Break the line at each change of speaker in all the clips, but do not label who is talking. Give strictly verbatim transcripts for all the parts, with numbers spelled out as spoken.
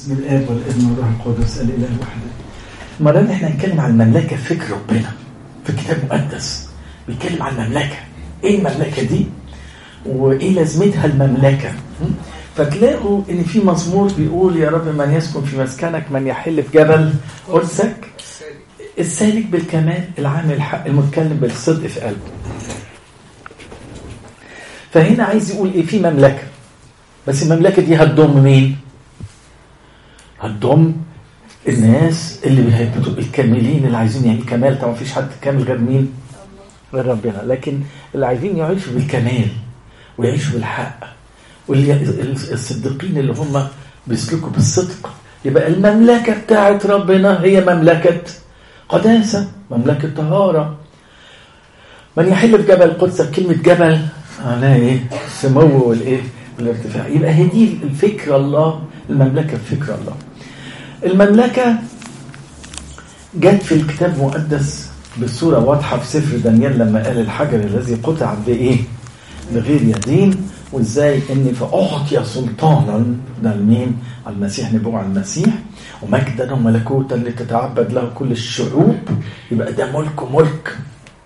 بسم الآب والابن والروح القدس الإله الواحد. المرة دي احنا هنتكلم عن المملكة في فكر ربنا في الكتاب المقدس. بيتكلم عن المملكة، ايه المملكة دي وايه لازمتها المملكة. فتلاقوا ان في مزمور بيقول يا رب من يسكن في مسكنك، من يحل في جبل قدسك، السالك بالكمال، العامل الحق، المتكلم بالصدق في قلبه. فهنا عايز يقول ايه؟ في مملكة، بس المملكة دي هتضم مين؟ هتضم الناس اللي بيهبطوا الكاملين، اللي عايزين يعني كمال. طبعا مفيش حد كامل غير مين؟ غير ربنا. لكن اللي عايزين يعيشوا بالكمال ويعيشوا بالحق، والصديقين اللي هم بيسلكوا بالصدق. يبقى المملكة بتاعت ربنا هي مملكة قداسة، مملكة طهارة. من يحل في جبل قدسك، كلمة جبل معناها ايه؟ السمو والايه؟ والارتفاع. يبقى هي دي الفكرة الله، المملكة بفكرة الله. المملكة جت في الكتاب المقدس بصورة واضحة في سفر دانيال لما قال الحجر الذي قطع بإيه؟ بغير يدين. وإزاي إن فأعطي سلطانا لمين؟ على المسيح، نبوة على المسيح، ومجدا وملكوتا لتتعبد له كل الشعوب. يبقى ده ملك ملك.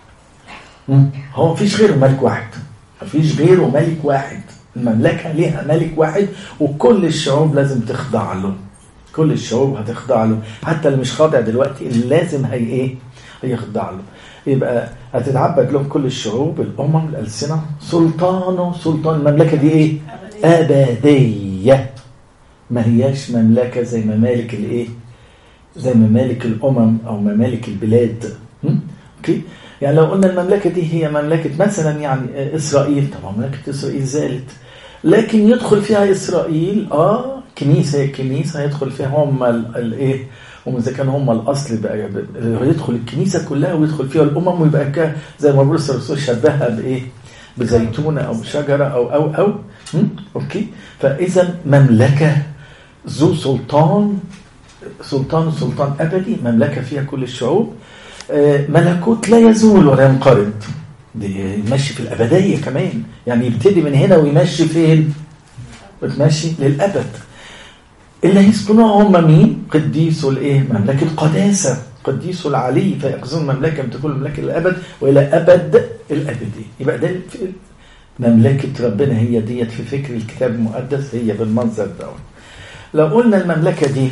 هو مفيش غيره ملك واحد، مفيش غيره ملك واحد. المملكة ليها ملك واحد، وكل الشعوب لازم تخضع له. كل الشعوب هتخضع له، حتى اللي مش خاضع دلوقتي اللي لازم هي ايه؟ هيخضع له. يبقى هتتعبد له كل الشعوب، الامم، الالسنه. سلطانه، سلطان المملكه دي ايه؟ ابديه. ما هياش مملكه زي ممالك الايه؟ زي ممالك الامم او ممالك البلاد. اوكي؟ يعني لو قلنا المملكه دي هي مملكه مثلا يعني اسرائيل، طبعا مملكه اسرائيل زالت، لكن يدخل فيها اسرائيل اه كنيسه، الكنيسه هيدخل فيها هم الايه؟ هم اذا كانوا هم الاصل بقى، يدخل الكنيسه كلها ويدخل فيها الامم، ويبقى زي ما بولس الرسول شبهها بايه؟ بزيتونه او شجره او او او م? اوكي. فاذا مملكه ذو سلطان، سلطان سلطان ابدي، مملكه فيها كل الشعوب. آه ملكوت لا يزول ولا ينقرض، دي يمشي في الابديه كمان، يعني يبتدي من هنا ويمشي فين؟ وتمشي للابد. اللي هيسكنوها هم مين؟ قديسوا الايه؟ مملكه قداسه، قديسوا العلي، فيأخذون مملكه تكون مملكه الابد والى ابد الابدي. يبقى ده مملكه ربنا، هي ديت في فكر الكتاب المقدس، هي بالمنظر ده. لو قلنا المملكه دي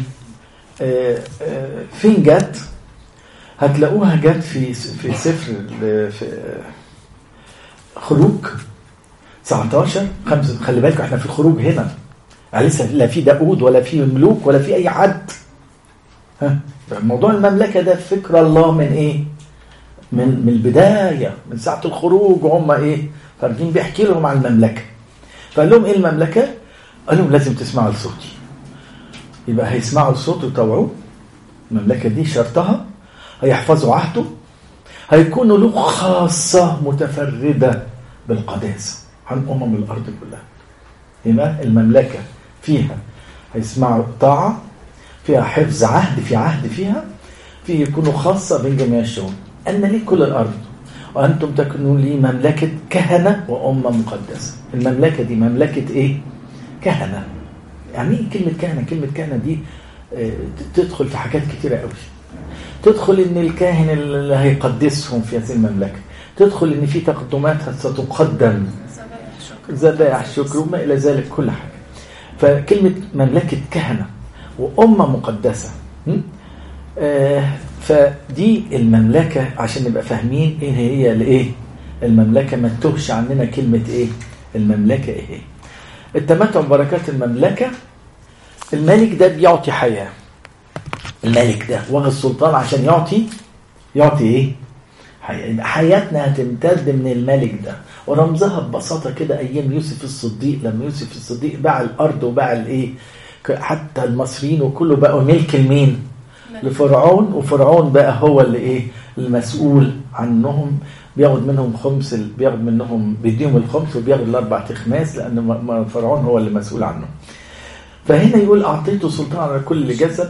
فين جت؟ هتلاقوها جت في في سفر في خروج تسعتاشر خمسة. خلي بالكم احنا في الخروج هنا لسه لا في داود ولا في ملوك ولا في اي حد. ها، موضوع المملكه ده فكر الله من ايه؟ من من البدايه، من ساعه الخروج، وهم ايه؟ خارجين بيحكي لهم عن المملكه. فقال لهم ايه المملكه؟ قال لهم لازم تسمعوا لصوتي. يبقى هيسمعوا الصوت ويطوعوه. المملكه دي شرطها هيحفظوا عهده، هيكونوا له خاصه متفرده بالقداسه عن امم الارض كلها. يبقى المملكه فيها هيسمعوا طاعة، فيها حفظ عهد، في عهد فيها، فيه يكونوا خاصة بين جميع الشعوب. أن لي كل الأرض وأنتم تكونوا لي مملكة كهنة وأمة مقدسة. المملكة دي مملكة إيه؟ كهنة. يعني إيه كلمة كهنة؟ كلمة كهنة دي تدخل في حاجات كتيرة قوي. تدخل إن الكاهن اللي هيقدسهم في هذه المملكة، تدخل إن في تقدمات ستقدم، ذبائح شكر وما إلى ذلك، كل حاجة. فكلمة مملكة كهنة وأمة مقدسة. آه فدي المملكة، عشان نبقى فاهمين إيه هي لإيه المملكة، ما تتوهش عننا كلمة إيه المملكة. إيه التمتع ببركات المملكة؟ الملك ده بيعطي حياة. الملك ده واخد السلطان عشان يعطي يعطي إيه؟ حياة. حياتنا هتمتد من الملك ده، ورمزها ببساطة كده أيام يوسف الصديق، لما يوسف الصديق باع الأرض وباع الإيه، حتى المصريين وكله بقوا ملك المين؟ لفرعون. وفرعون بقى هو اللي إيه؟ المسؤول عنهم، بياخد منهم خمس، بياخد منهم بيديهم الخمس وبياخد الأربع تخماس، لأن فرعون هو اللي مسؤول عنهم. فهنا يقول أعطيته سلطان على كل جسد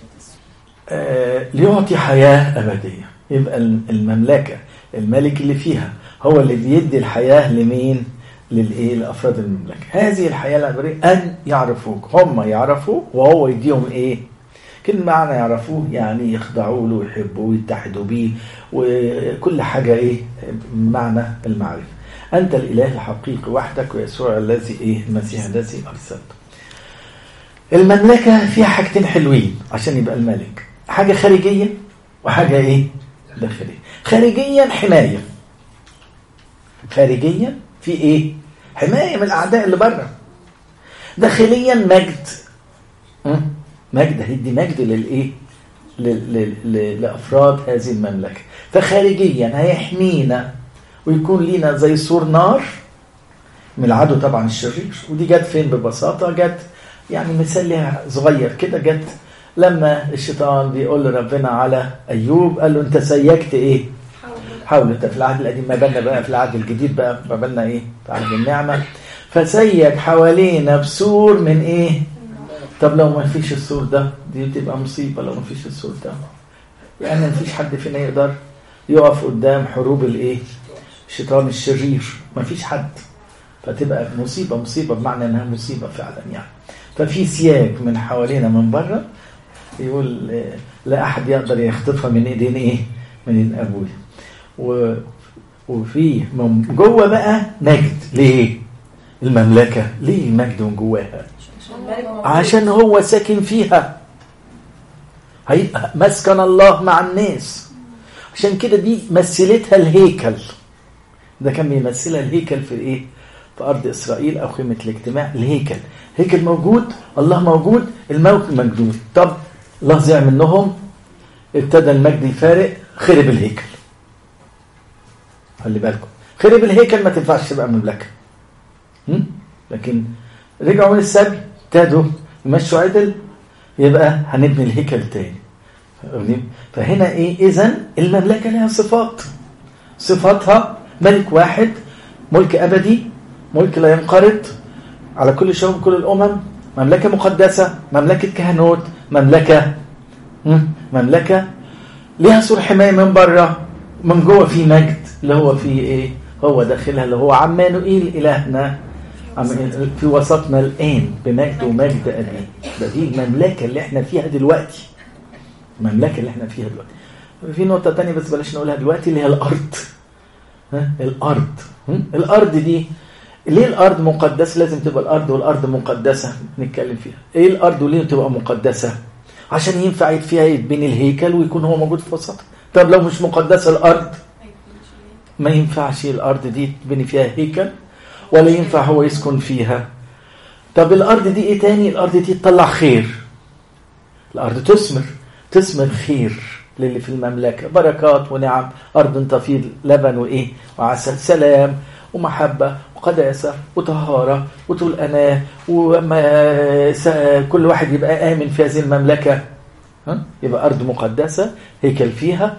آه ليعطي حياة أبدية. يبقى المملكة الملك اللي فيها هو اللي بيدي الحياة لمين؟ للايه لافراد المملكه. هذه الحياه العبريه ان يعرفوك، هم يعرفوه وهو يديهم ايه؟ كل معنى يعرفوه يعني يخضعوا له ويحبوه ويتحدوا بيه وكل حاجه ايه معنى المعرفه. انت الاله الحقيقي وحدك ويسوع الذي ايه المسيح الذي ارسلته. المملكه فيها حاجتين حلوين عشان يبقى الملك، حاجه خارجيه وحاجه ايه داخليه. خارجيا حمايه، خارجيا في ايه حمايه من الاعداء اللي بره. داخليا مجد، مجد هيدي مجد للايه لافراد هذه المملكه. فخارجيا هيحمينا ويكون لينا زي سور نار من العدو طبعا الشرير. ودي جت فين ببساطه؟ جت يعني مثال لها صغير كده، جت لما الشيطان بيقول لربنا على ايوب، قال له انت سيكت ايه حاول. انت في العهد القديم، ما بالنا بقى في العهد الجديد بقى، ما بالنا ايه في عهد النعمه. فسيك حوالينا بسور من ايه؟ طب لو ما فيش السور ده دي تبقى مصيبه. لو ما فيش السور ده يعني ما فيش حد فينا يقدر يقف قدام حروب الايه الشيطان الشرير، ما فيش حد. فتبقى مصيبه مصيبه بمعنى انها مصيبه فعلا يعني. ففي سياج من حوالينا من بره، يقول لا احد يقدر يخطفها من ايدين ايه من ايدين ابويا. و وفي من جوه بقى مجد. ليه المملكه؟ ليه المجد من جواها؟ عشان هو ساكن فيها، هيبقى مسكن الله مع الناس. عشان كده دي مثلتها الهيكل. ده كان بيمثلها الهيكل في ايه في ارض اسرائيل او خيمه الاجتماع. الهيكل هيكل موجود، الله موجود، الموت موجود. طب الله زع منهم، ابتدى المجد يفارق، خرب الهيكل. خلي بالكم، خرب الهيكل ما تنفعش تبقى مملكه. لكن رجعوا من السبي ابتدوا يمشوا عدل، يبقى هنبني الهيكل تاني. فهنا ايه؟ اذن المملكه لها صفات. صفاتها ملك واحد، ملك ابدي، ملك لا ينقرض على كل شعوب كل الامم، مملكه مقدسه، مملكه كهنوت، مملكه مملكه ليها سور حمايه من بره، من جوه في مجد اللي هو في ايه هو داخلها، اللي هو عمانوئيل الهنا في وسطنا الآن بمجد ومجد أبي. ده دي المملكة اللي احنا فيها دلوقتي، المملكة اللي احنا فيها دلوقتي. في نقطة تانية بس بلاش نقولها دلوقتي، اللي هي الأرض. ها؟ الأرض الأرض دي ليه الأرض مقدسة؟ لازم تبقى الأرض والأرض مقدسة نتكلم فيها. إيه الأرض وليه تبقى مقدسة؟ عشان ينفع فيها يتبني الهيكل ويكون هو موجود في وسطها. طب لو مش مقدسة الأرض ما ينفعش الأرض دي تبني فيها هيكل ولا ينفع هو يسكن فيها. طب الأرض دي إيه تاني؟ الأرض دي تطلع خير. الأرض تثمر تثمر خير للي في المملكة، بركات ونعم. أرض تفيض لبن وإيه وعسل، سلام ومحبة وقداسة وطهارة وطول أناة، وكل واحد يبقى آمن في هذه المملكة. ها؟ يبقى أرض مقدسة، هيكل فيها،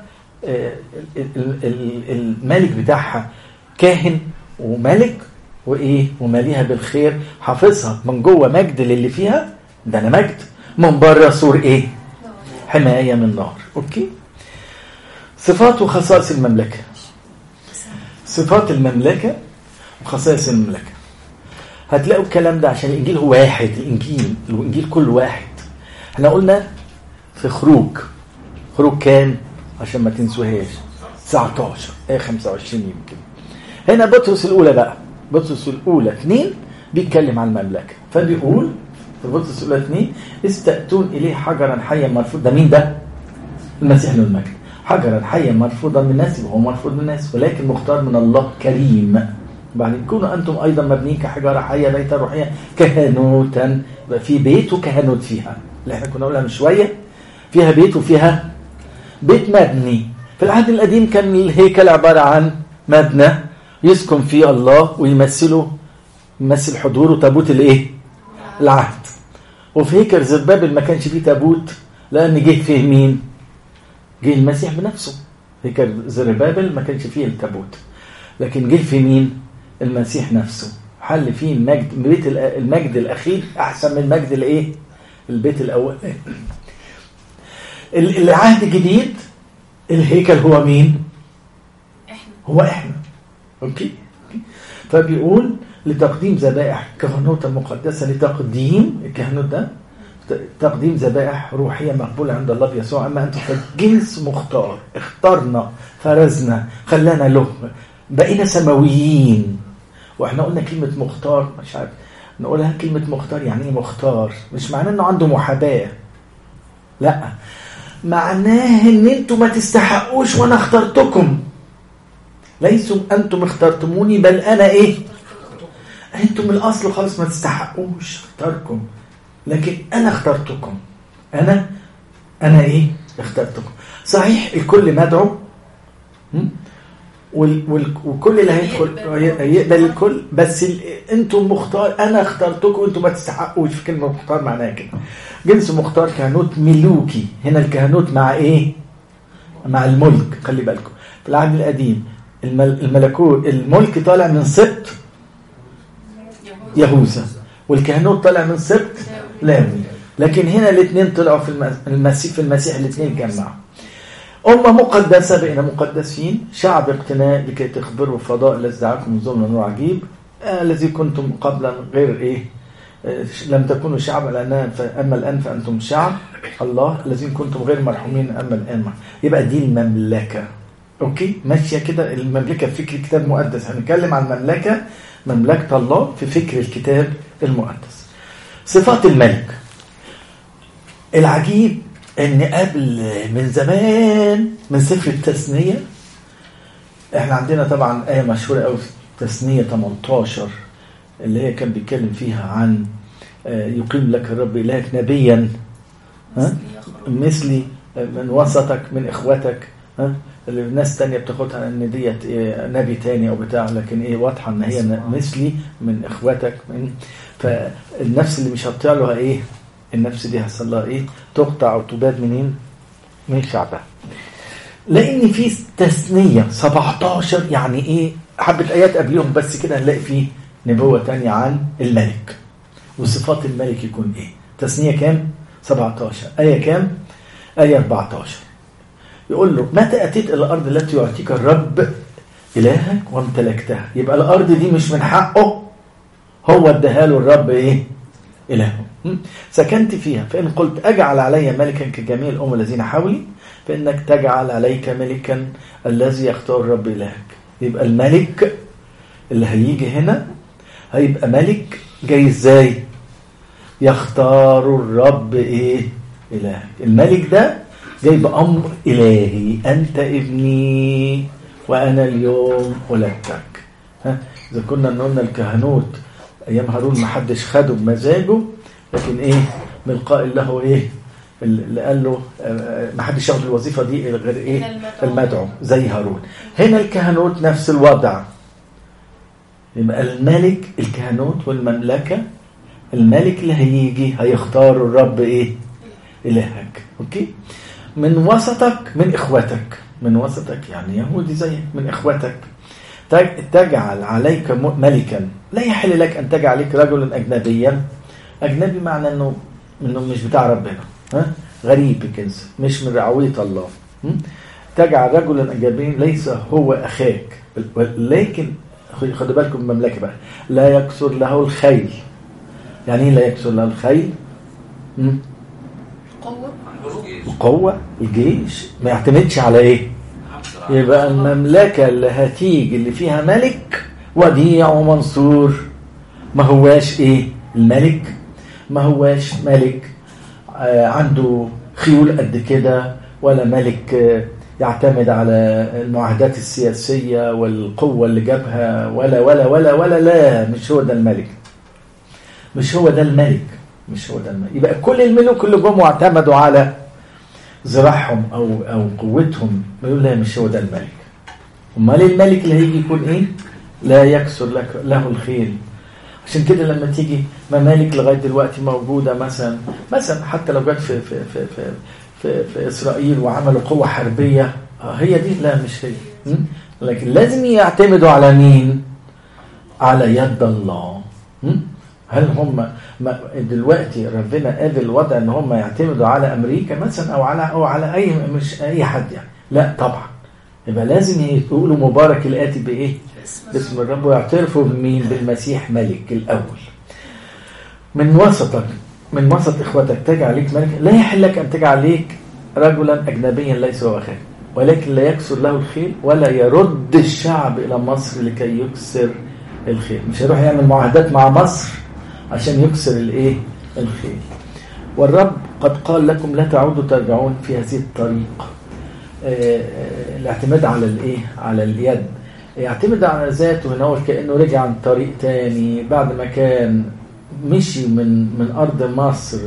الملك بتاعها كاهن وملك وايه وماليها بالخير، حافظها من جوه مجد للي فيها، ده انا مجد، من بره سور ايه حمايه من نار. اوكي. صفات وخصائص المملكه. صفات المملكه وخصائص المملكه هتلاقوا الكلام ده عشان الانجيل هو واحد. الانجيل الانجيل كل واحد. احنا قلنا في خروج خروج كان عشان ما تنسوهاش تسعتاشر ايه خمسة وعشرين يمكن. هنا بطرس الاولى بقى، بطرس الاولى اثنين بيتكلم عن المملكه، فبيقول في بطرس الاولى اثنين استأتون اليه حجرا حيا مرفوضا. ده مين ده؟ المسيح له المجد. حجرا حيا مرفوضا من الناس، وهو مرفوض من الناس ولكن مختار من الله كريم. بعدين كونوا انتم ايضا مبنيين كحجاره حيه بيتا روحيا كهنوتا. يبقى في بيت وكهنوت فيها، اللي احنا كنا قلنا من شويه، فيها بيت وفيها بيت مبني. في العهد القديم كان الهيكل عباره عن مبنى يسكن فيه الله ويمثله يمثل حضوره تابوت الايه العهد. وفي هيكل زربابل ما كانش فيه تابوت، لان جه فيه مين؟ جه المسيح بنفسه. هيكل زربابل ما كانش فيه التابوت، لكن جه في مين؟ المسيح نفسه. حل فيه المجد. بيت المجد الاخير احسن من المجد الايه البيت الاول. العهد الجديد الهيكل هو مين؟ احنا. هو احنا. اوكي. فبيقول لتقديم ذبائح كهنوت المقدسة، لتقديم الكهنوت ده تقديم ذبائح روحية مقبولة عند الله بيسوع. أما أنتم فالجنس مختار، اخترنا، فرزنا، خلانا له، بقينا سماويين. وإحنا قلنا كلمة مختار، مش عارف نقولها كلمة مختار يعني ايه مختار؟ مش معناه انه عنده محاباة، لا، معناه ان انتم ما تستحقوش وانا اخترتكم. ليسوا انتم اخترتموني بل انا ايه؟ انتم الاصل خالص ما تستحقوش اختاركم، لكن انا اخترتكم. انا انا ايه؟ اخترتكم. صحيح الكل مدعو وكل اللي هيدخل يقبل الكل، بس انتم مختار، انا اخترتكم، انتم ما تستحقوش. في كلمه مختار معناها كده. جنس مختار كهنوت ملوكي. هنا الكهنوت مع ايه؟ مع الملك. خلي بالكم في العهد القديم الملكوت الملك طالع من سبط يهوذا، والكهنوت طالع من سبط لاوي. لكن هنا الاثنين طلعوا في المسيح، في المسيح الاثنين جمعوا. أمة مقدسة، بقينا مقدسين، شعب اقتناء لكي تخبروا فضاء الذي دعاكم من ظلم نور عجيب، آه الذي كنتم قبلا غير إيه؟ آه لم تكونوا شعب الآن، أما الآن فأنتم شعب الله، الذين كنتم غير مرحومين أما الآن. يبقى دي المملكة. أوكي، ماشية كده المملكة في فكر الكتاب المقدس. هنتكلم عن المملكة، مملكة الله في فكر الكتاب المقدس. صفات الملك. العجيب ان قبل من زمان، من سفر التثنية، احنا عندنا طبعا آية مشهورة قوي في تثنية ثمانية عشر اللي هي كان بيتكلم فيها عن يقيم لك الرب إلهك نبيا مثلي من وسطك من إخوتك. ها اللي الناس تانية بتاخدها ان ديت نبي تاني او بتاع، لكن ايه واضحة ان هي مثلي من إخوتك. من فالنفس اللي مش هتطيع له ايه؟ النفس دي هيحصل لها ايه؟ تقطع او تباد منين؟ من شعبها. لان في تثنية سبعة عشر يعني ايه؟ حبة ايات قبليهم بس كده هنلاقي فيه نبوة تانية عن الملك وصفات الملك يكون ايه. تثنية كام؟ سبعة عشر. آية كام؟ آية أربعة عشر. يقول له متى أتيت إلى الأرض التي يعطيك الرب إلهك وامتلكتها. يبقى الأرض دي مش من حقه، هو اداها له الرب ايه؟ إلهه. سكنت فيها، فإن قلت أجعل علي ملكا كجميع الأمم الذين حولي، فإنك تجعل عليك ملكا الذي يختار الرب إلهك. يبقى الملك اللي هيجي هنا هيبقى ملك جاي ازاي؟ يختار الرب ايه؟ إلهك. الملك ده جاي بأمر إلهي، أنت ابني وأنا اليوم ولدتك. ها إذا كنا قلنا الكهنوت أيام هارون ما حدش خده بمزاجه، لكن إيه من قائل له إيه اللي قال له ما حدش ياخد الوظيفة دي غير إيه؟ المدعو زي هارون. هنا الكهنوت نفس الوضع. يبقى الملك الكهنوت والمملكة، الملك اللي هيجي هيختار الرب إيه؟ إلهك. أوكي؟ من وسطك من إخوتك. من وسطك يعني يهودي زيك، من إخوتك تجعل عليك ملكا. لا يحل لك أن تجعل عليك رجلا أجنبيا. أجنبي معنى أنه, إنه مش بتاع ربنا، ها؟ غريب الجنس، مش من رعوية الله. تجعل رجلا أجنبيا ليس هو أخاك، لكن خدوا بالكم المملكة بقى، لا يكسر له الخيل. يعني إيه لا يكسر له الخيل؟ قوة الجيش ما يعتمدش على ايه؟ يبقى المملكة اللي هتيجي اللي فيها ملك وديع ومنصور، ما هواش ايه؟ الملك ما هواش ملك آه عنده خيول قد كده، ولا ملك آه يعتمد على المعاهدات السياسية والقوة اللي جابها، ولا ولا ولا ولا لا، مش هو ده الملك. مش هو ده الملك مش هو ده الملك. يبقى كل الملوك اللي جم واعتمدوا على زراعهم او او قوتهم يقول لا مش هو ده الملك. امال الملك اللي هيجي يكون ايه؟ لا يكسر لك له الخيل. عشان كده لما تيجي ممالك لغايه دلوقتي موجوده، مثلا مثلا حتى لو جت في في في في في, في اسرائيل وعملوا قوه حربيه، هي دي؟ لا مش هي. لكن لازم يعتمدوا على مين؟ على يد الله. هل هم دلوقتي ربنا قابل الوضع ان هم يعتمدوا على امريكا مثلا او على او على اي مش اي حد يعني؟ لا طبعا. يبقى لازم يقولوا مبارك الآتي بإيه؟ باسم الرب، ويعترفوا بمين؟ بالمسيح ملك الأول. من وسطك من وسط إخوتك تجعل ليك ملك، لا يحل لك أن تجعل ليك رجلا أجنبيا ليس هو أخاك، ولكن لا يكسر له الخيل ولا يرد الشعب إلى مصر لكي يكسر الخيل. مش هيروح يعمل معاهدات مع مصر عشان يكسر الإيه؟ الخيل. والرب قد قال لكم لا تعودوا ترجعون في هذه الطريق. الاعتماد على الايه؟ على اليد. يعتمد على ذاته هنا كأنه رجع عن طريق تاني بعد ما كان مشي من من أرض مصر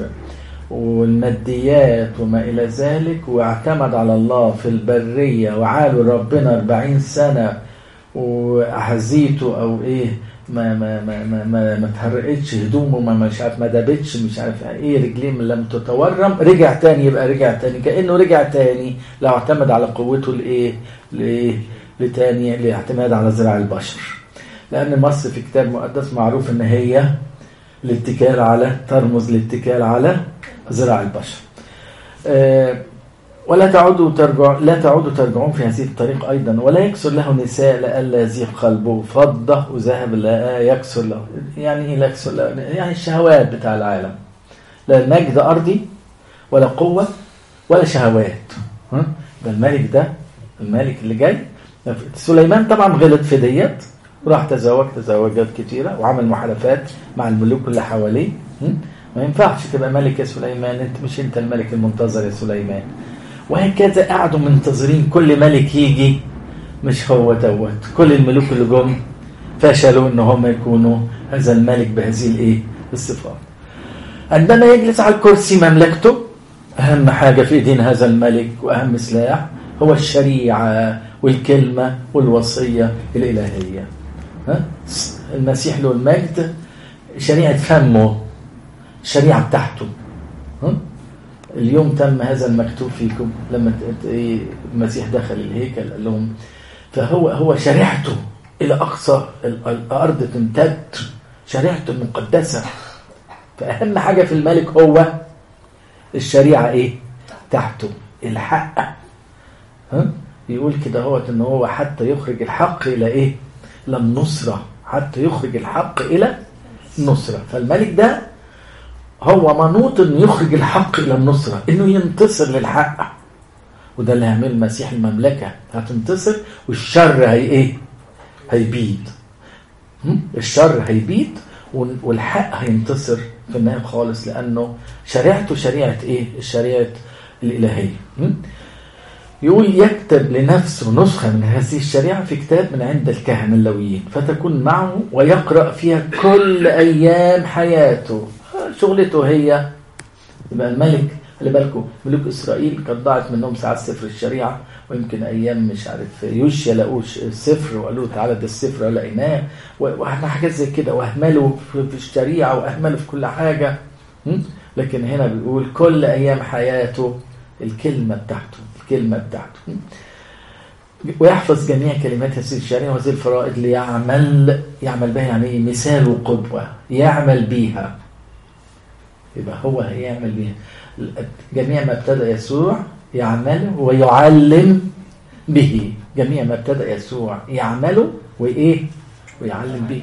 والماديات وما إلى ذلك، واعتمد على الله في البرية وعالوا ربنا أربعين سنة، وأحزيته أو إيه ما ما ما ما ما, ما تحرقتش هدومه، ما مش عارف ما دابتش مش عارف ايه، رجليه لم تتورم، رجع تاني. يبقى رجع تاني كأنه رجع تاني لو اعتمد على قوته لايه لايه لتاني لاعتماد على ذراع البشر. لأن مصر في كتاب مقدس معروف ان هي الاتكال على ترمز الاتكال على ذراع البشر. آه ولا تعودوا ترجع لا تعودوا ترجعون في هذه الطريق أيضا، ولا يكسر له نساء لألا يزيغ قلبه، فضة وذهب لا يكسر له. يعني ايه لا يكسر له؟ يعني الشهوات بتاع العالم، لا مجد أرضي ولا قوة ولا شهوات. ها ده الملك، ده الملك اللي جاي. سليمان طبعا غلط في ديت، راح تزوج تزوجات كتيرة وعمل محالفات مع الملوك اللي حواليه. ما ينفعش تبقى ملك يا سليمان، انت مش انت الملك المنتظر يا سليمان. وهكذا قعدوا منتظرين كل ملك يجي، مش هو دوت. كل الملوك اللي جم فشلوا ان هم يكونوا هذا الملك بهذه الايه الصفات. عندما يجلس على الكرسي مملكته، اهم حاجه في ايدين هذا الملك واهم سلاح هو الشريعه والكلمه والوصيه الالهيه. ها المسيح له المجد شريعه فمه، الشريعه بتاعته. ها اليوم تم هذا المكتوب فيكم لما المسيح دخل الهيكل قال لهم، فهو هو شريعته إلى أقصى الأرض تمتد، شريعته المقدسة. فأهم حاجة في الملك هو الشريعة إيه؟ تحته الحق. ها يقول كده هو إن هو حتى يخرج الحق إلى إيه؟ إلى النصرة، حتى يخرج الحق إلى النصرة. فالملك ده هو منوط انه يخرج الحق الى النصرة، انه ينتصر للحق. وده اللي هيعمل المسيح. المملكة هتنتصر والشر هي ايه؟ هيبيد. الشر هيبيد والحق هينتصر في النهاية خالص، لانه شريعته شريعة ايه؟ الشريعة الالهية. يقول يكتب لنفسه نسخة من هذه الشريعة في كتاب من عند الكهنة اللويين، فتكون معه ويقرأ فيها كل ايام حياته. شغلته هي. يبقى الملك، خلي بالكم ملوك اسرائيل كانت ضاعت منهم ساعات سفر الشريعه، ويمكن ايام مش عارف يوشيا لقوش السفر وقالوا تعالى ده السفر لقيناه، وحاجات زي كده، واهملوا في الشريعه واهملوا في كل حاجه. لكن هنا بيقول كل ايام حياته الكلمه بتاعته، الكلمه بتاعته. ويحفظ جميع كلمات هذه الشريعه وهذه الفرائض ليعمل يعمل بها. يعني مثال وقدوه يعمل بيها. يبقى هو هيعمل بيها جميع ما ابتدأ يسوع يعمله ويعلم به. جميع ما ابتدأ يسوع يعمله وإيه ويعلم به.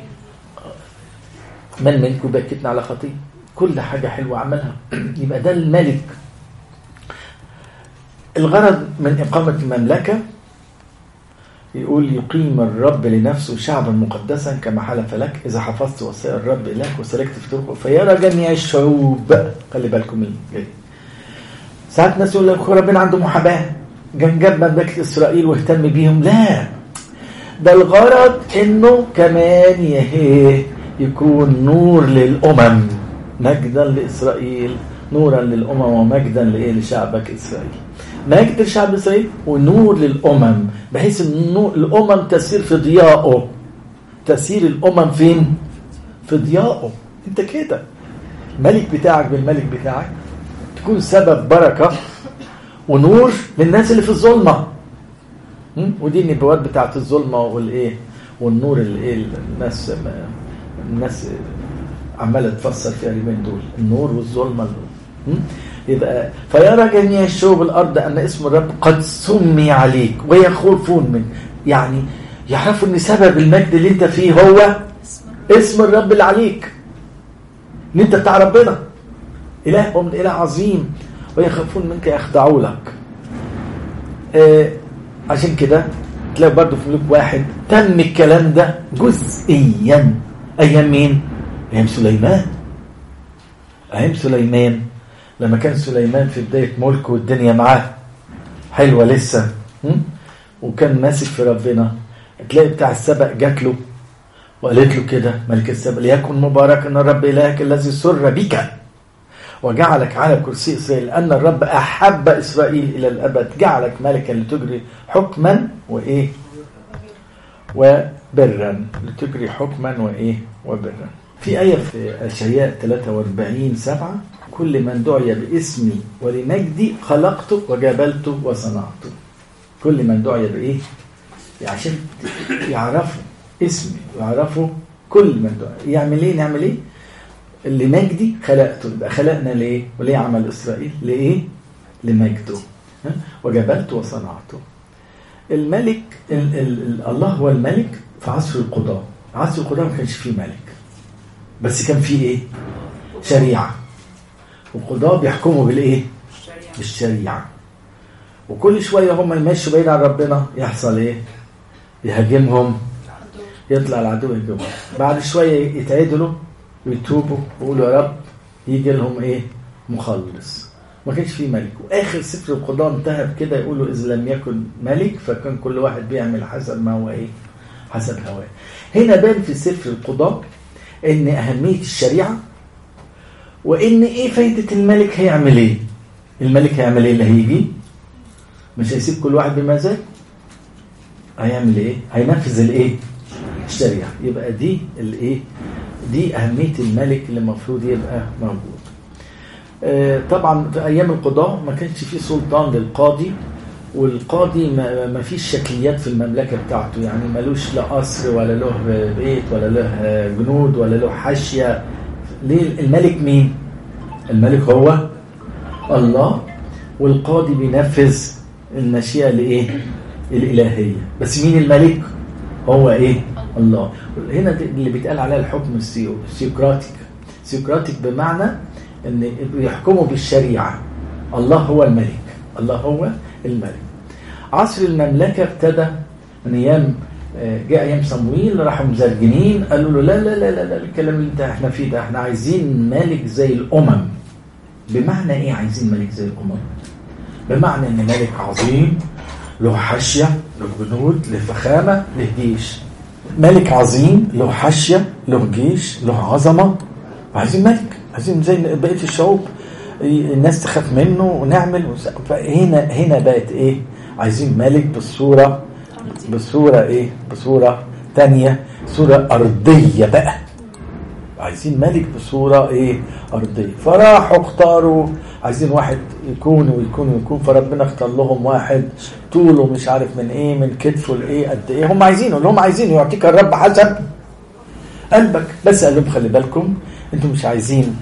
من منكم بكتنا على خطيئة؟ كل حاجة حلوة عملها. يبقى ده الملك. الغرض من إقامة المملكة يقول يقيم الرب لنفسه شعبا مقدسا كما حلف لك إذا حفظت وصايا الرب إلهك وسلكت في طرقه فيرى جميع الشعوب. خلي بالكم من الجاي. ساعات ناس يقول لك ربنا عنده محاباة، جاب مملكة إسرائيل واهتم بيهم. لا، ده الغرض إنه كمان يكون نور للأمم، مجدا لإسرائيل، نورا للأمم ومجدا لإيه لشعبك إسرائيل. مجد لشعب إسرائيل ونور للأمم، بحيث أن الأمم تسير في ضياءه. تسير الأمم فين؟ في ضياءه. انت كده الملك بتاعك بالملك بتاعك تكون سبب بركة ونور للناس اللي في الظلمة. ودي النبوات بتاعت الظلمة والإيه والنور اللي الناس الناس عمالة تفسر فيها اليومين دول، النور والظلمة. يبقى فيرى جميع الشعوب الأرض أن اسم الرب قد سمي عليك ويخافون منه. يعني يعرفوا أن سبب المجد اللي انت فيه هو اسم الرب اللي عليك، ان انت بتاع ربنا، إلههم إله عظيم ويخافون منك يخضعوا لك. آه عشان كده تلاقي برضو في ملوك واحد تم الكلام ده جزئيا أيام مين؟ أيام سليمان. أيام سليمان لما كان سليمان في بداية ملكه والدنيا معاه حلوة لسه وكان ماسك في ربنا، تلاقي بتاع السبق جات له وقالت له كده ملك السبق: ليكن مباركا الرب إلهك الذي سر بك وجعلك على كرسي إسرائيل، أن الرب أحب إسرائيل إلى الأبد، جعلك ملكا لتجري حكما وإيه وبرا، لتجري حكما وإيه وبرا. في آية في أشعياء ثلاثة وأربعين سبعة: كل من دعي باسمي ولمجدي خلقته وجبلته وصنعته. كل من دعي بإيه؟ عشان يعرفوا اسمي ويعرفوا كل من دعي. يعمل إيه؟ نعمل إيه؟ اللي مجدي خلقته، يبقى خلقنا ليه؟ وليه عمل إسرائيل؟ لإيه؟ لمجده. وجبلته وصنعته. الملك ال ال الله هو الملك في عصر القضاء. عصر القضاء ما كانش فيه ملك، بس كان فيه إيه؟ شريعة. والقضاء بيحكموا بالإيه؟ بالشريعة. وكل شوية هم يمشوا بعيد عن ربنا يحصل إيه؟ يهاجمهم، يطلع العدو يهاجمهم. بعد شوية يتعدلوا ويتوبوا ويقولوا يا رب، يجي لهم إيه؟ مخلص. ما كانش فيه ملك. وآخر سفر القضاء انتهى بكده، يقولوا إذا لم يكن ملك فكان كل واحد بيعمل حسب ما هو إيه؟ حسب هواه. هنا بان في سفر القضاء إن أهمية الشريعة، وإن إيه فايدة الملك. هيعمل إيه؟ الملك هيعمل إيه اللي هيجي؟ مش هيسيب كل واحد بمزاج، هيعمل إيه؟ هينفذ الإيه؟ الشريعة. يبقى دي الإيه؟ دي أهمية الملك اللي المفروض يبقى موجود. آه طبعا في أيام القضاء ما كانش فيه سلطان للقاضي، والقاضي ما فيش شكليات في المملكة بتاعته، يعني ملوش لا قصر ولا له بيت ولا له جنود ولا له حاشية. ليه؟ الملك مين؟ الملك هو الله، والقاضي بينفذ المشيئة لإيه؟ الإلهية. بس مين الملك؟ هو إيه؟ الله. هنا اللي بيتقال عليها الحكم السيوقراطيك. سيوقراطيك بمعنى أن يحكموا بالشريعة. الله هو الملك، الله هو الملك. عصر المملكة ابتدى من أيام جاء أيام صموئيل، راحوا مزرجنين قالوا له لا لا لا لا, لا الكلام اللي انت احنا فيه ده، احنا عايزين ملك زي الأمم. بمعنى ايه عايزين ملك زي الأمم؟ بمعنى ان ملك عظيم له حاشية له جنود له فخامة له جيش. ملك عظيم له حاشية له جيش له عظمة، وعايزين ملك عايزين زي بقية الشعوب الناس تخاف منه ونعمل. فهنا هنا بقت ايه؟ عايزين ملك بالصورة بصورة ايه؟ بصورة تانية، صورة أرضية بقى. عايزين ملك بصورة ايه؟ أرضية. فراحوا اختاروا عايزين واحد يكون ويكون ويكون، فربنا اختار لهم واحد طوله مش عارف من ايه، من كتفه لايه قد ايه. هم عايزينه اللي هم عايزينه، يعطيك الرب حسب قلبك. بس قال لهم خلي بالكم، انتوا مش عايزين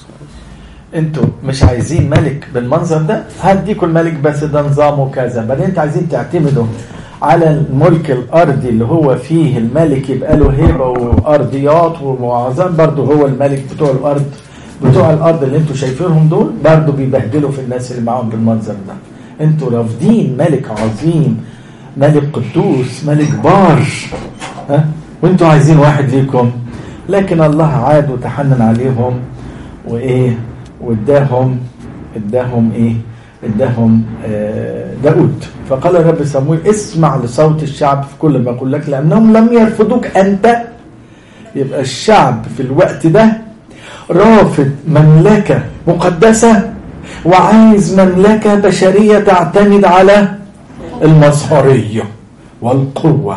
انتوا مش عايزين ملك بالمنظر ده، هديكم الملك بس ده نظامه كذا. بعدين انتوا عايزين تعتمدوا على الملك الأرضي اللي هو فيه الملك يبقى له هيبة وأرضيات ومعظم، برضو هو الملك بتوع الأرض بتوع الأرض اللي انتوا شايفينهم دول برضو بيبهدلوا في الناس اللي معاهم بالمنظر ده. انتوا رافضين ملك عظيم، ملك قدوس، ملك بار، ها؟ وانتوا عايزين واحد ليكم. لكن الله عاد وتحنن عليهم وايه؟ واداهم اداهم ايه؟ اداهم آه داود. فقال الرب صموئيل اسمع لصوت الشعب في كل ما يقول لك، لانهم لم يرفضوك انت. يبقى الشعب في الوقت ده رافض مملكة مقدسة وعايز مملكة بشرية تعتمد على المظهرية والقوة.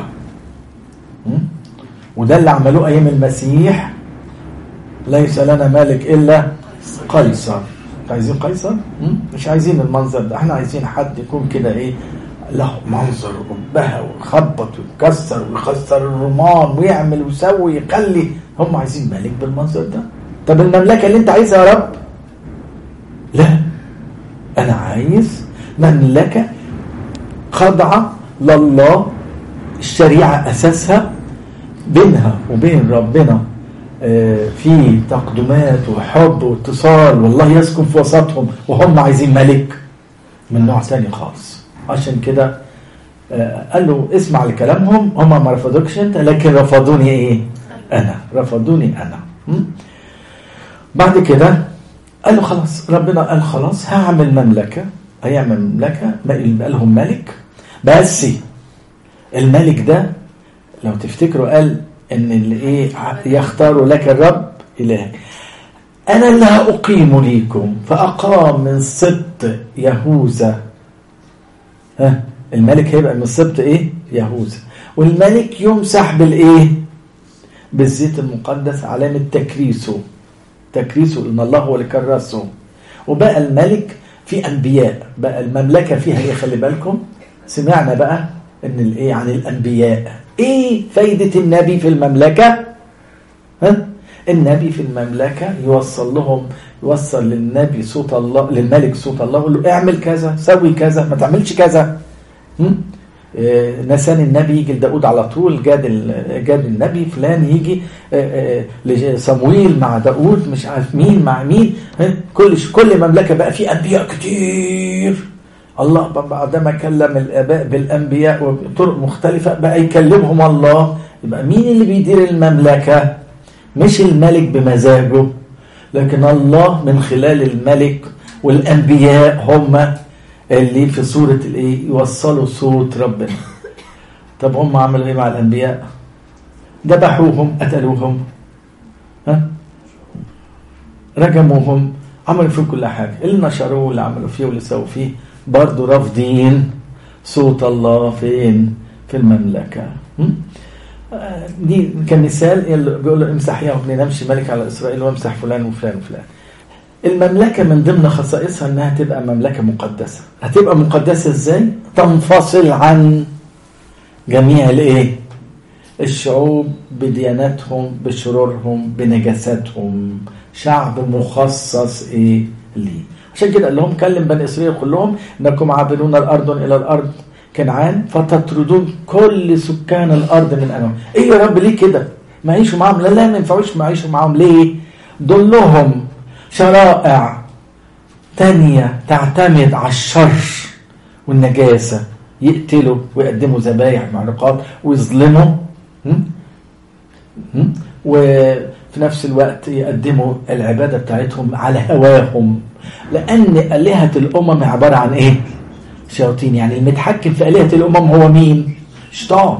وده اللي عملوه ايام المسيح، ليس لنا مالك الا قيصر. عايزين قيصر؟ مش عايزين المنظر ده، احنا عايزين حد يكون كده ايه، له منظر وبهى ويخبط ويكسر ويخسر الرمان ويعمل ويسوي ويخلي. هم عايزين ملك بالمنظر ده. طب المملكة اللي انت عايزها يا رب؟ لا، أنا عايز مملكة خاضعة لله، الشريعة أساسها بينها وبين ربنا في تقدمات وحب واتصال، والله يسكن في وسطهم، وهم عايزين ملك من نوع ثاني خالص. عشان كده قال له اسمع لكلامهم، هم ما رفضوكش انت، لكن رفضوني ايه؟ انا رفضوني انا. بعد كده قال له خلاص، ربنا قال خلاص هعمل مملكة، هيعمل مملكة بقى لهم ملك، بس الملك ده لو تفتكروا قال ان اللي ايه يختار لك الرب إلهك، انا اللي هأقيم ليكم. فأقام من سبط يهوذا، ها الملك هيبقى من سبط ايه؟ يهوذا. والملك يمسح بالايه؟ بالزيت المقدس، علامة تكريسه، تكريسه ان الله هو اللي كرسه. وبقى الملك في انبياء، بقى المملكة فيها ايه؟ خلي بالكم، سمعنا بقى ان الايه عن الانبياء. ايه فايدة النبي في المملكة؟ ها النبي في المملكة يوصل لهم، يوصل للنبي صوت الله، للملك صوت الله، يقول له اعمل كذا، سوي كذا، ما تعملش كذا. إيه نسان النبي يجي لداود على طول، جاد جاد النبي فلان يجي لصمويل مع داود، مش عارف مين مع مين. كل كل مملكة بقى في انبياء كتير. الله بعدما كلم الآباء بالأنبياء وبطرق مختلفة بقى يكلمهم الله. يبقى مين اللي بيدير المملكة؟ مش الملك بمزاجه، لكن الله من خلال الملك، والأنبياء هم اللي في صورة الايه يوصلوا صوت ربنا. طب هم عملوا ايه مع الأنبياء؟ ذبحوهم، قتلوهم، ها رجموهم، عملوا فيه كل حاجة، اللي نشروه واللي عملوا فيه واللي سووا فيه، برضو رافضين صوت الله فين؟ في المملكة. دي كمثال بيقول له امسح يا ابني نمشي ملك على إسرائيل، وامسح فلان وفلان وفلان. المملكة من ضمن خصائصها انها تبقى مملكة مقدسة. هتبقى مقدسة ازاي؟ تنفصل عن جميع الايه؟ الشعوب بدياناتهم، بشرورهم، بنجاساتهم، شعب مخصص ايه ليه. عشان كده قال لهم كلم بني إسرائيل كلهم انكم عابرون الارض الى الارض كنعان فتطردون كل سكان الارض من امام. ايه يا رب ليه كده؟ ما يعيشوا معاهم؟ لا لا ما ينفعوش ما يعيشوا معاهم. ليه؟ دول لهم شرائع تانية تعتمد على الشر والنجاسة، يقتلوا ويقدموا ذبايح معلقات ويظلموا، وفي نفس الوقت يقدموا العبادة بتاعتهم على هواهم، لأن آلهة الأمم عبارة عن إيه؟ شياطين. يعني المتحكم في آلهة الأمم هو مين؟ شيطان.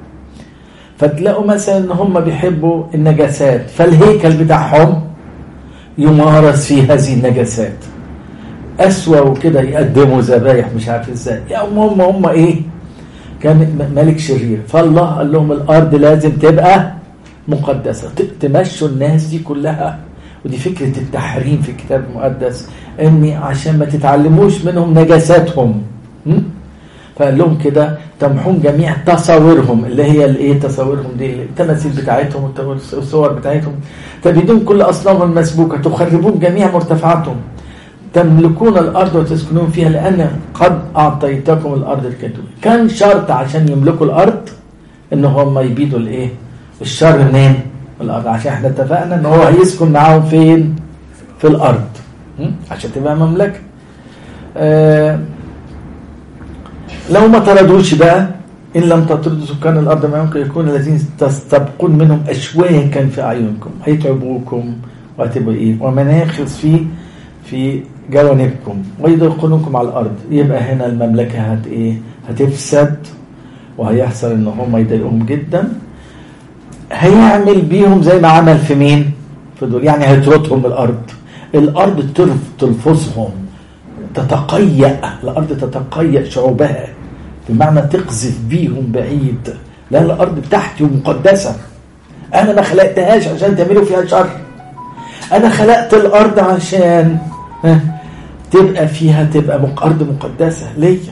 فتلاقوا مثلا إن هم بيحبوا النجاسات، فالهيكل بتاعهم يمارس فيه هذه النجاسات، أسوأ وكده يقدموا ذبايح مش عارف إزاي. يا هم هم إيه؟ كان ملك شرير. فالله قال لهم الأرض لازم تبقى مقدسة، تمشوا الناس دي كلها. ودي فكرة التحريم في الكتاب المقدس، إني عشان ما تتعلموش منهم نجاساتهم. فقال لهم كده تمحون جميع تصاورهم، اللي هي الايه تصاورهم دي التماثيل بتاعتهم والصور بتاعتهم، تبيدون كل أصنامهم المسبوكة، تخربون جميع مرتفعاتهم، تملكون الأرض وتسكنون فيها لأن قد أعطيتكم الأرض الكتوب. كان شرط عشان يملكوا الأرض إن هم يبيدوا الايه الشر منين؟ الأرض. عشان احنا اتفقنا ان هو هيسكن معاهم فين؟ في الأرض عشان تبقى مملكة. آه لو ما طردوش بقى، إن لم تطردوا سكان الأرض ما يمكن يكون الذين تستبقون منهم أشواكا في أعينكم، هيتعبوكم وهتبقوا إيه؟ ومناخز في في جوانبكم ويدخلونكم على الأرض. يبقى هنا المملكة هت إيه؟ هتفسد، وهيحصل إن هم يضايقوهم جدا. هيعمل بيهم زي ما عمل في مين؟ في دول. يعني هيطردهم الأرض، الأرض تلفظهم، تتقيأ الأرض، تتقيأ شعوبها، بمعنى تقذف بيهم بعيد. لا الأرض بتاعتي ومقدسة، أنا ما خلقتهاش عشان تعملوا فيها شر، أنا خلقت الأرض عشان تبقى فيها تبقى أرض مقدسة ليا.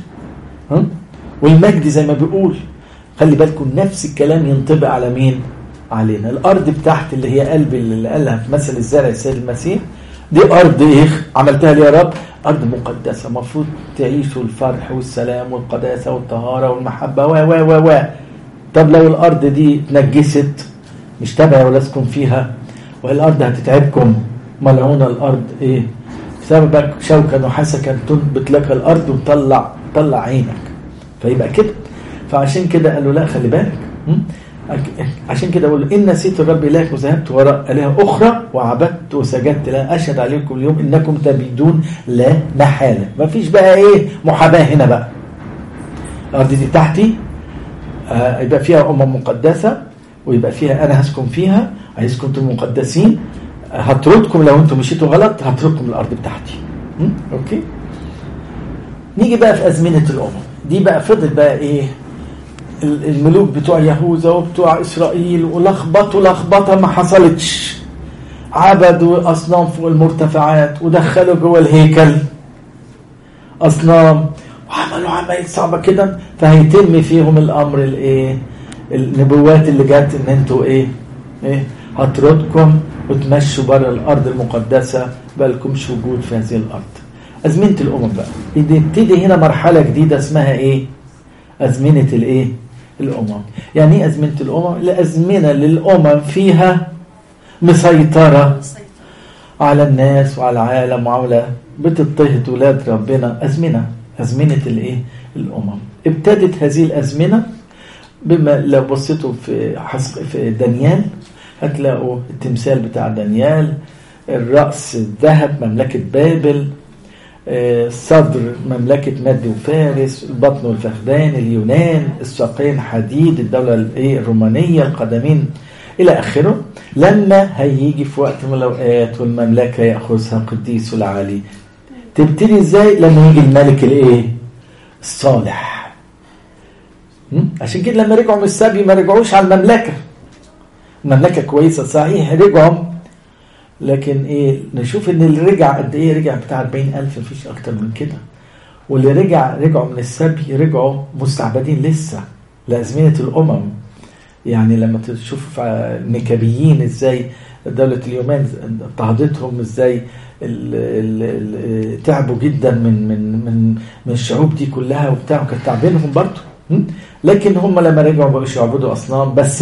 والمجد زي ما بيقول، خلي بالكم نفس الكلام ينطبق على مين؟ علينا. الأرض بتاعت اللي هي قلب اللي قالها في مثل الزرع السيد المسيح، دي أرض إيه؟ عملتها لي يا رب أرض مقدسة مفروض تعيشوا الفرح والسلام والقداسة والطهارة والمحبة و و و و طب لو الأرض دي تنجست مش تابعوا ولا اسكن فيها، والأرض هتتعبكم. ملعونة الأرض إيه؟ بسببك شوكا وحسكا تنبت لك الأرض وتطلع طلع عينك. فيبقى كده. فعشان كده قالوا لا خلي بالك. عشان كده أقول إن نسيت الرب إلهك وذهبت وراء آلهة أخرى وعبدت وسجدت لا أشهد عليكم اليوم إنكم تبيدون لا محالة. ما فيش بقى إيه محاباة هنا بقى. الأرض دي تحتي آه يبقى فيها أمم مقدسة ويبقى فيها أنا هسكن فيها، عايزكم انتم مقدسين، هتردكم لو انتم مشيتوا غلط هتردكم الأرض بتاعتي. أوكي. نيجي بقى في أزمنة الأمم دي بقى فضل بقى إيه الملوك بتوع يهوذا وبتوع إسرائيل ولخبطوا لخبطة ما حصلتش، عبدوا أصنام فوق المرتفعات ودخلوا جوه الهيكل أصنام وعملوا عمايل صعبة كده. فهيتم فيهم الأمر الإيه النبوات اللي جات إن أنتوا إيه إيه هتردكم وتمشوا بره الأرض المقدسة بقالكمش وجود في هذه الأرض. أزمنة الأمم بقى يبتدي هنا مرحلة جديدة اسمها إيه أزمنة الإيه الأمم. يعني إيه أزمنة الأمم؟ الأزمنة للأمم فيها مسيطرة على الناس وعلى العالم وعلى بتضطهد ولاد ربنا. أزمنة أزمنة الإيه الأمم. ابتدت هذه الأزمنة بما لو بصيتوا في حسق في دانيال هتلاقوا التمثال بتاع دانيال، الرأس الذهب مملكة بابل، الصدر مملكة مد وفارس، البطن والفخذان اليونان، الساقين حديد الدولة الرومانية، القدمين إلى آخره. لما هيجي في وقت من الأوقات والمملكة يأخذها قديس العالي تبتدي إزاي؟ لما يجي الملك الإيه الصالح. عشان كده لما رجعوا من السبي ما رجعوش على المملكة. المملكة كويسة صحيح رجعوا، لكن ايه نشوف ان اللي رجع قد ايه رجع بتاع أربعين ألف مفيش اكتر من كده. واللي رجع رجعوا من السبي رجعوا مستعبدين لسه لأزمنة الأمم. يعني لما تشوف النكابيين ازاي دولة اليونان اضطهدتهم ازاي ال ال تعبوا جدا من من من من الشعوب دي كلها وبتاع كانت تعبينهم برضه. لكن هم لما رجعوا بقوا يعبدوا أصنام بس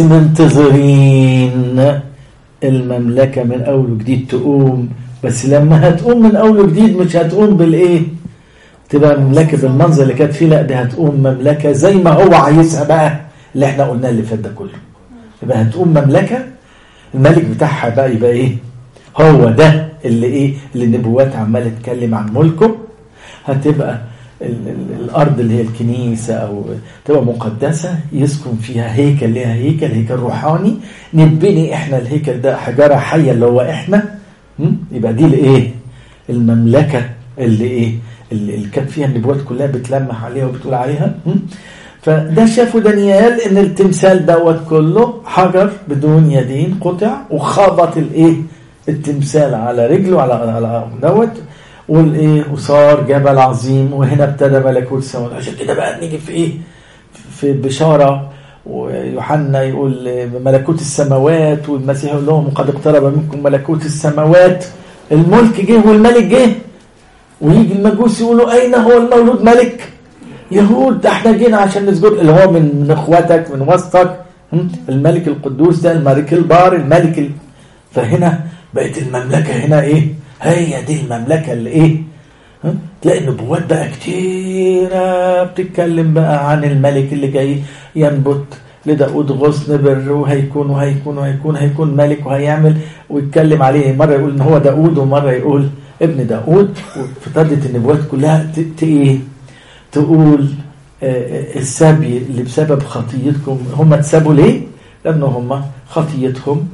منتظرين المملكة من أول وجديد تقوم. بس لما هتقوم من أول وجديد مش هتقوم بالإيه تبقى مملكة بالمنظر اللي كانت فيه، لا دي هتقوم مملكة زي ما هو عايزها بقى اللي احنا قلناه اللي فات ده كله. يبقى هتقوم مملكة الملك بتاعها بقى يبقى إيه هو ده اللي إيه اللي النبوات عمالة تتكلم عن ملكه. هتبقى الأرض اللي هي الكنيسة أو تبقى مقدسة يسكن فيها هيكل ليها هيكل هيكل روحاني نبني إحنا الهيكل ده حجارة حية اللي هو إحنا. يبقى دي الإيه المملكة اللي إيه اللي كانت فيها النبوات كلها بتلمح عليها وبتقول عليها. فده شافوا دانيال إن التمثال دوت كله حجر بدون يدين قطع وخبط الإيه التمثال على رجله على على دوت والايه وصار جبل عظيم. وهنا ابتدى ملكوت السماوات. عشان كده بقى نيجي في ايه في بشاره ويوحنا يقول ملكوت السماوات والمسيح يقول لهم قد اقترب منكم ملكوت السماوات. الملك جه والملك جه. ويجي المجوس يقولوا اين هو المولود ملك يهود؟ ده احنا جينا عشان نسجد اللي هو من من اخواتك من وسطك الملك القدوس ده الملك البار الملك ال... فهنا بقت المملكه هنا ايه هي دي المملكة اللي ايه تلاقي النبوات بقى كتيرة بتتكلم بقى عن الملك اللي جاي ينبت لداود غصن بر وهيكون وهيكون وهيكون هيكون ملك وهيعمل ويتكلم عليه. مرة يقول ان هو داود ومرة يقول ابن داود. وابتدت النبوات كلها ايه تقول السبي اللي بسبب خطيتكم هم اتسابوا ليه؟ لأنه هم خطيتهم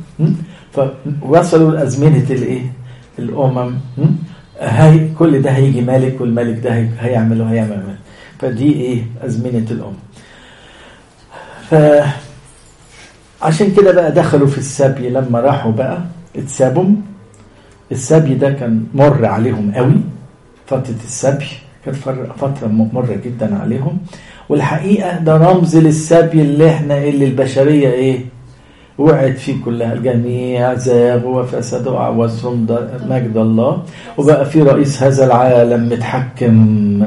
فوصلوا لأزمنة الايه الأمم. هاي كل ده هيجي ملك والملك ده هيعمل وهيعمل ملك. فدي ايه أزمنة الأمم. فعشان كده بقى دخلوا في السبي. لما راحوا بقى اتسابوا السبي ده كان مر عليهم قوي. فترة السبي كانت فترة مرة جدا عليهم. والحقيقة ده رمز للسبي اللي احنا اللي البشرية ايه وقعت فيه كلها، الجميع زاغوا وفسدوا وعوزهم مجد الله، وبقى في رئيس هذا العالم متحكم.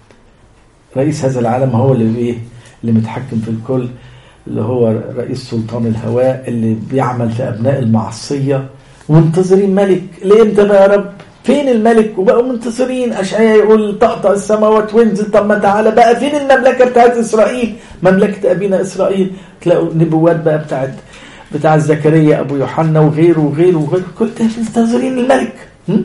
رئيس هذا العالم هو اللي ايه اللي متحكم في الكل، اللي هو رئيس سلطان الهواء اللي بيعمل في ابناء المعصيه، ومنتظرين ملك. ليه انت بقى يا رب؟ فين الملك؟ وبقوا منتصرين. أشعياء يقول طقطق السماوات وانزل. طب ما تعالى بقى، فين المملكة بتاعت إسرائيل؟ مملكة أبينا إسرائيل. تلاقوا نبوات بقى بتاعت بتاع زكريا أبو يوحنا وغيره وغيره وغيره، كل ده منتظرين الملك.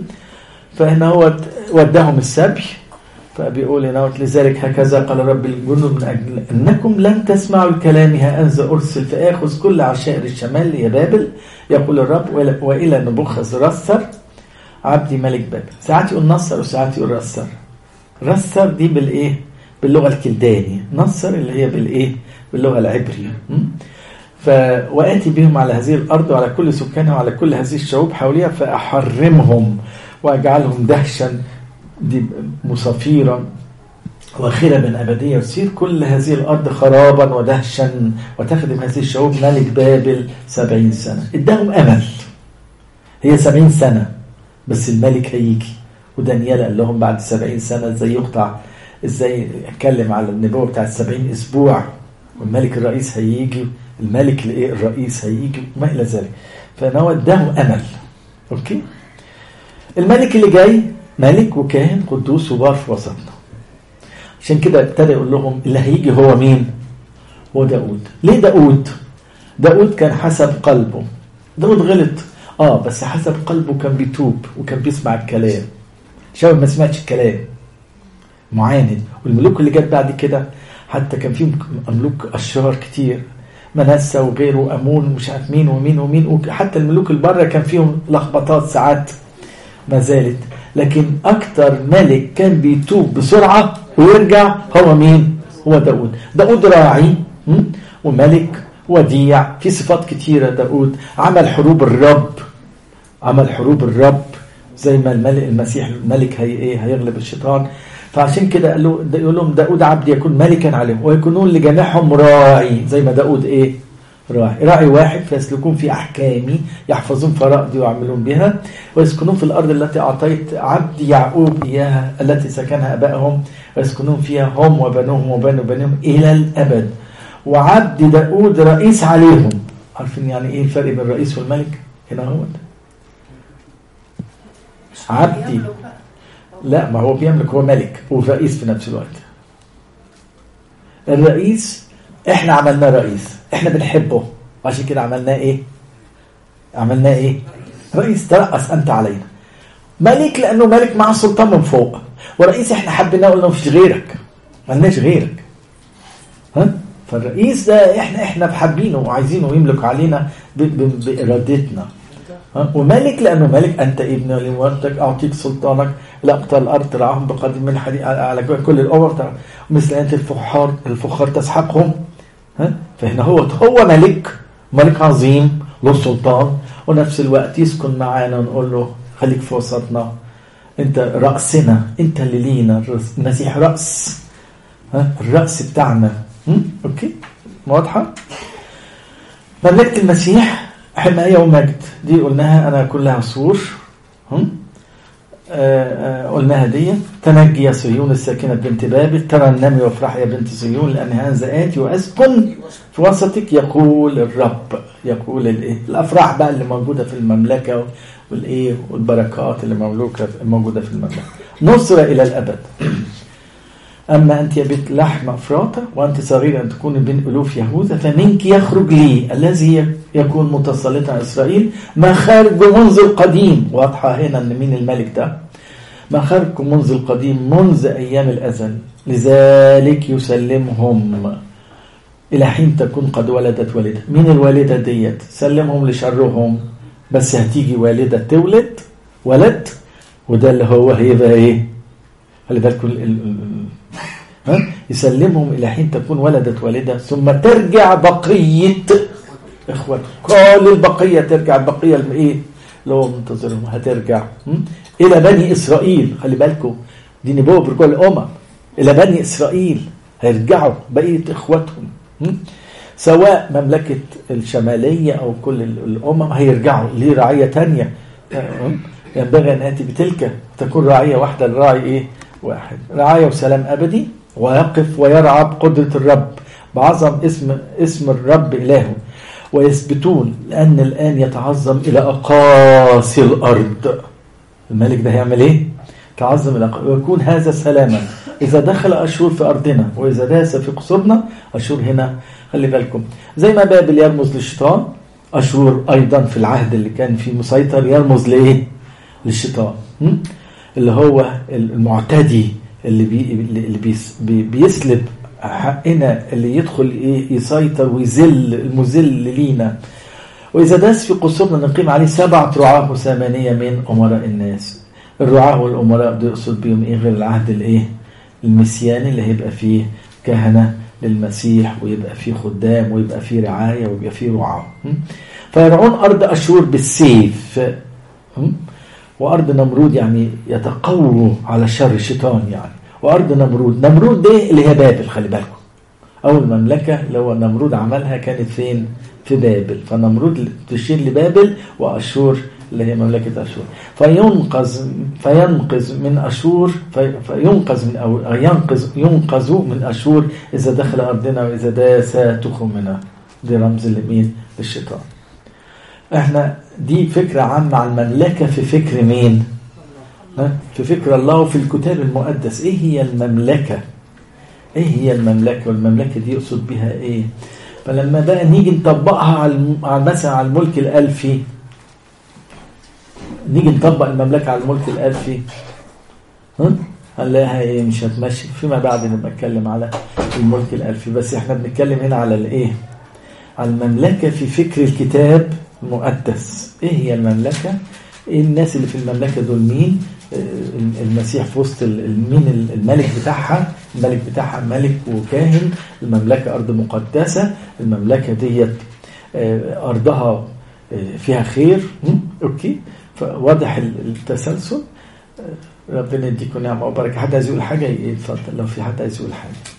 فهنا هو وداهم السبي، فبيقول هنا لذلك هكذا قال رب الجنود من أجل أنكم لن تسمعوا الكلام ها أنذ أرسل فآخذ كل عشائر الشمال يا بابل، يقول الرب، وإلى نبوخذ رثر عبدي ملك بابل. ساعات يقول نصر وساعات يقول رثر. رثر دي بالايه؟ باللغه الكلداني، نصر اللي هي بالايه؟ باللغه العبريه. ف واتي بهم على هذه الارض وعلى كل سكانها وعلى كل هذه الشعوب حولها فاحرمهم واجعلهم دهشا دي مصافيرا وخربا ابديه، وتصير كل هذه الارض خرابا ودهشا، وتخدم هذه الشعوب ملك بابل سبعين سنه. اداهم امل، هي سبعين سنه بس الملك هيجي. ودانيال قال لهم بعد سبعين سنة ازاي يقطع، ازاي اتكلم على النبوة بتاعت سبعين اسبوع، والملك الرئيس هيجي، الملك الايه الرئيس هيجي وما الى ذلك. فنوى اداهم امل. اوكي، الملك اللي جاي ملك وكاهن قدوس وبار في وسطنا. عشان كده ابتدى يقول لهم اللي هيجي هو مين؟ هو داود. ليه داود؟ داود كان حسب قلبه. داود غلط اه بس حسب قلبه كان بيتوب وكان بيسمع الكلام. شاول ما سمعش الكلام، معاند. والملوك اللي جت بعد كده حتى كان فيهم ملوك اشرار كتير، منسى وغيره، امون مش عارف مين ومين ومين، وحتى الملوك البره كان فيهم لخبطات ساعات ما زالت. لكن اكتر ملك كان بيتوب بسرعه ويرجع هو مين؟ هو داود. داود راعي وملك وديع، في صفات كتيره. داود عمل حروب الرب، عمل حروب الرب زي ما الملك المسيح الملك هي ايه هيغلب الشيطان. فعشان كده قال له يقول لهم داود عبد يكون ملكا عليهم ويكونون لجميعهم راعي، زي ما داود ايه راعي. راعي واحد فيسلكون في احكامي يحفظون فرائضي ويعملون بها ويسكنون في الارض التي اعطيت عبد يعقوب اياها التي سكنها ابائهم ويسكنون فيها هم وبنوهم وبنو بنيهم الى الابد. وعبد داود رئيس عليهم. عارفين يعني ايه الفرق بين الرئيس والملك؟ هنا هو عبدي. لا، ما هو بيملك، هو ملك ورئيس في نفس الوقت. الرئيس احنا عملناه رئيس، احنا بنحبه عشان كده عملناه ايه عملناه ايه رئيس، ترأس انت علينا. ملك لانه ملك مع السلطان من فوق، ورئيس احنا حبيناه قلنا مفيش غيرك، ملناش غيرك. ها فالرئيس ده احنا احنا حابينه وعايزينه يملك علينا بارادتنا. وملك لأنه ملك أنت ابن لمولدك أعطيك سلطانك لأقطع الأرض ترعاهم بقدم من الحديد على كل الأمر مثل أنت الفخار الفخار تسحقهم. ها فهنا هو هو ملك ملك عظيم له سلطان، ونفس الوقت يسكن معانا ونقول له خليك في وسطنا، أنت رأسنا، أنت اللي لينا. المسيح رأس، ها الرأس بتاعنا. أوكي واضحة؟ مملكة المسيح حماية ومجد دي قلناها أنا كلها سور. هم آه آه قلناها دي. تنجي يا صهيون الساكنة بنت بابل، ترنمي وافرحي يا بنت صهيون لأن هذا آتي وأسكن في وسطك يقول الرب. يقول الايه الأفراح بقى اللي موجودة في المملكة والإيه والبركات اللي مملوكة موجودة في المملكة. نصرة إلى الأبد. أما أنت يا بنت لحم أفراطة وأنت صغيرة أن تكون بين ألوف يهوذا فمنك يخرج لي الذي يكون متسلطا على إسرائيل مخارج منذ القديم. واضحة هنا أن مين الملك ده؟ مخارج منذ القديم منذ أيام الأزل، لذلك يسلمهم إلى حين تكون قد ولدت والدة. مين الوالدة ديت؟ سلمهم لشرهم، بس هتيجي والدة تولد ولد، وده اللي هو هيبقى إيه؟ خلي بالكم ها يسلمهم إلى حين تكون ولدت والدة ثم ترجع بقية إخوته. كل البقية ترجع، البقية الإيه اللي هو منتظرهم هترجع إلى بني إسرائيل. خلي بالكم دي نبوة برجوع الأمم إلى بني إسرائيل، هيرجعوا بقية إخوتهم. سواء مملكة الشمالية أو كل الأمم هيرجعوا ليه رعية تانية ينبغي أن أتي بتلك تكون رعية واحدة لراعي إيه واحد، رعاية وسلام أبدي، ويقف ويرعى بقدرة الرب بعظم اسم اسم الرب إلهه، ويثبتون لأن الآن يتعظم إلى أقاصي الأرض. الملك ده هيعمل إيه؟ تعظم إلى أقاصي، ويكون هذا سلاما إذا دخل أشور في أرضنا وإذا داس في قصورنا. أشور هنا خلي بالكم زي ما بابل يرمز للشيطان، أشور أيضا في العهد اللي كان فيه مسيطر يرمز لإيه؟ للشيطان، اللي هو المعتدي اللي, بي اللي بيس بي بيسلب حقنا، اللي يدخل إيه يسيطر ويذل، المذل لينا. وإذا داس في قصورنا نقيم عليه سبعة رعاة وثمانية من أمراء الناس. الرعاة والأمراء ده يقصد بيهم إيه غير العهد الإيه المسياني اللي هيبقى فيه كهنة للمسيح، ويبقى فيه خدام، ويبقى فيه رعاية، ويبقى فيه رعاة. فيرعون أرض أشور بالسيف، وأرض نمرود يعني يتقووا على شر الشيطان يعني. وأرض نمرود، نمرود ده اللي هي بابل، خلي بالكم أول مملكة اللي هو نمرود عملها كانت فين؟ في بابل. فنمرود تشير لبابل، وأشور اللي هي مملكة أشور. فينقذ فينقذ من أشور في فينقذ من أو ينقذ ينقذ من أشور إذا دخل أرضنا وإذا داس تخمنا. دي رمز لمين؟ للشيطان. احنا دي فكرة عامة عن المملكة في فكر مين؟ في فكر الله وفي الكتاب المقدس. ايه هي المملكة؟ ايه هي المملكة؟ والمملكة دي يقصد بها ايه؟ فلما بقى نيجي نطبقها على مثلا على الملك الألفي، نيجي نطبق المملكة على الملك الألفي هنلاقيها ايه؟ مش هتمشي. فيما بعد نبقى نتكلم على الملك الألفي، بس احنا بنتكلم هنا على الايه؟ على المملكة في فكر الكتاب المقدس. ايه هي المملكة؟ ايه الناس اللي في المملكة دول؟ مين؟ المسيح في وسط مين الملك بتاعها؟ الملك بتاعها ملك وكاهن. المملكة أرض مقدسة. المملكة ديت أرضها فيها خير. أوكي، فواضح التسلسل. ربنا يديكم نعمة وبركة. حد عايز يقول حاجة يتفضل، لو في حد عايز يقول حاجة.